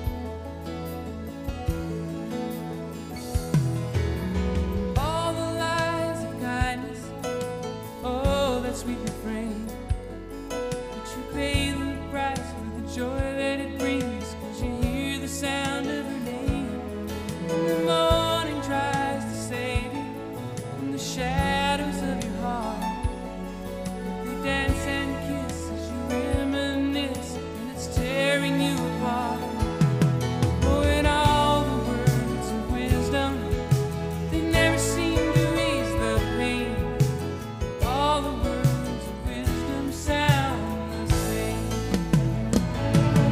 All the lies of kindness, oh, that sweet refrain. But you pay the price for the joy that it brings, 'cause you hear the sound of her name. And the morning tries to save you from the shadows of your heart. They dance and kiss as you reminisce, and it's tearing you apart. Oh, and all the words of wisdom, they never seem to ease the pain. All the words of wisdom sound the same.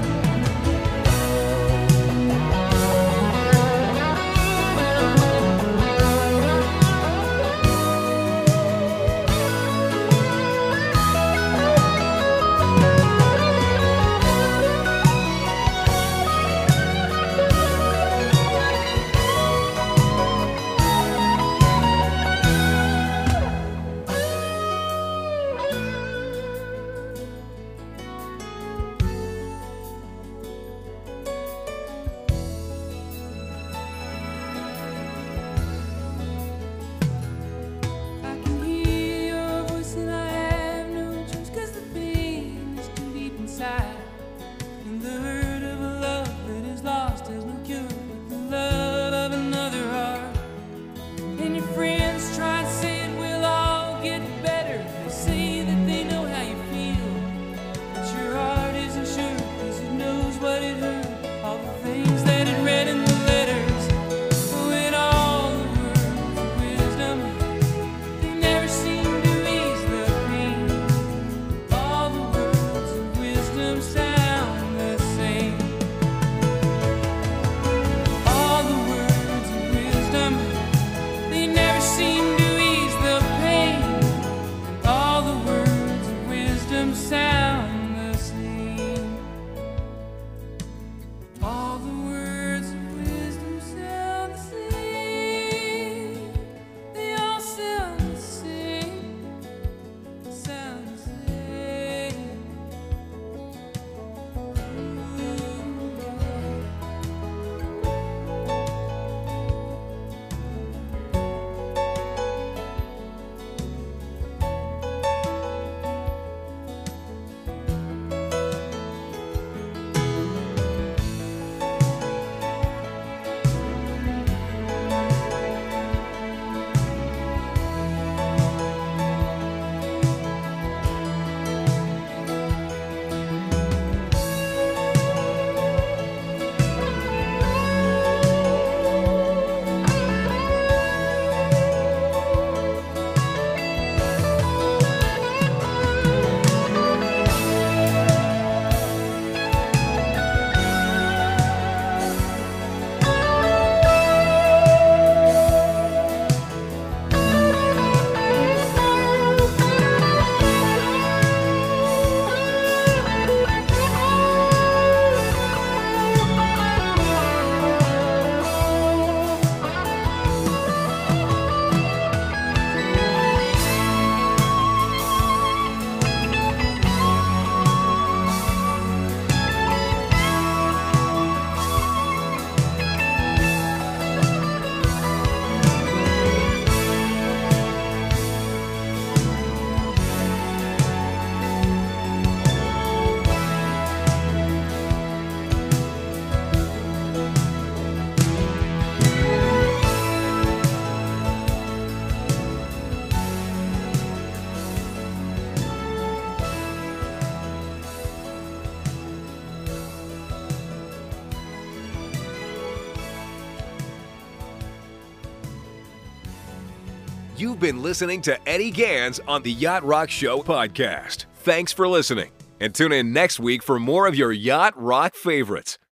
You've been listening to Eddie Gans on the Yacht Rock Show podcast. Thanks for listening, and tune in next week for more of your Yacht Rock favorites.